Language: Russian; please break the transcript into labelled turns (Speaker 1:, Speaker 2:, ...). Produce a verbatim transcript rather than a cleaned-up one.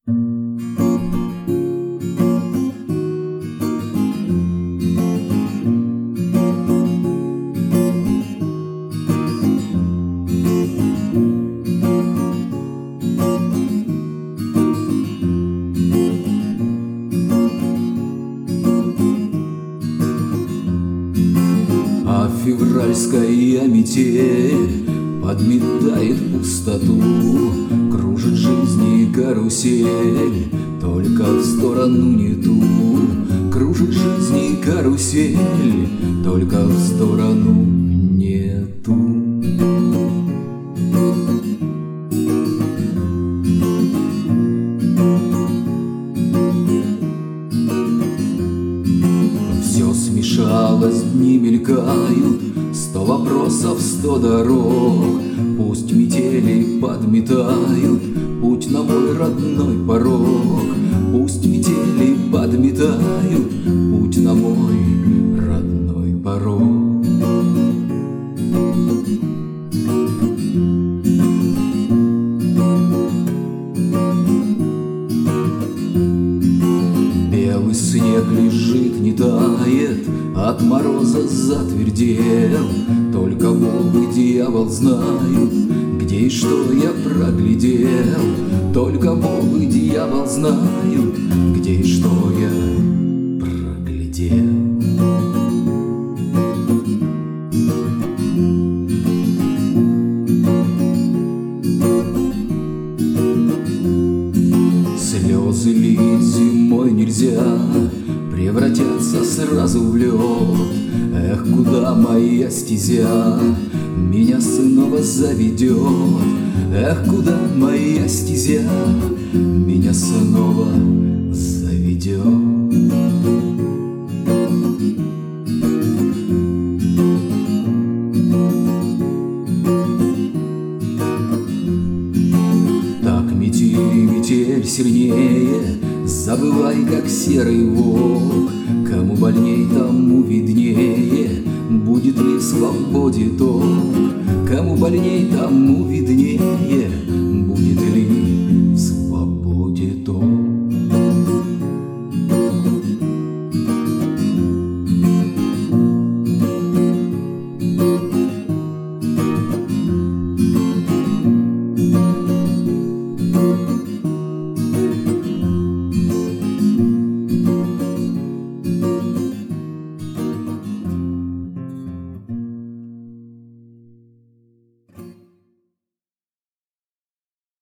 Speaker 1: А февральская метель подметает пустоту, кружит жизни карусель, только в сторону не ту. Кружит жизни карусель, только в сторону не ту. Все смешалось, дни мелькают, сто вопросов, сто дорог. Пусть метели подметают путь на мой родной порог. Пусть метели подметают путь на мой родной порог. Белый снег лежит, не тает, от мороза затвердел. Только Бог и дьявол знают, где и что я проглядел. Только Бог и дьявол знают, где и что я проглядел. Слезы лить зимой нельзя, превратятся сразу в лед. Эх, куда моя стезя меня снова заведет? Эх, куда моя стезя меня снова заведет? Так мети, метель сильнее, забывай, как серый волк. Кому больней, тому виднее, будет ли в свободе толк. Кому больней, тому виднее,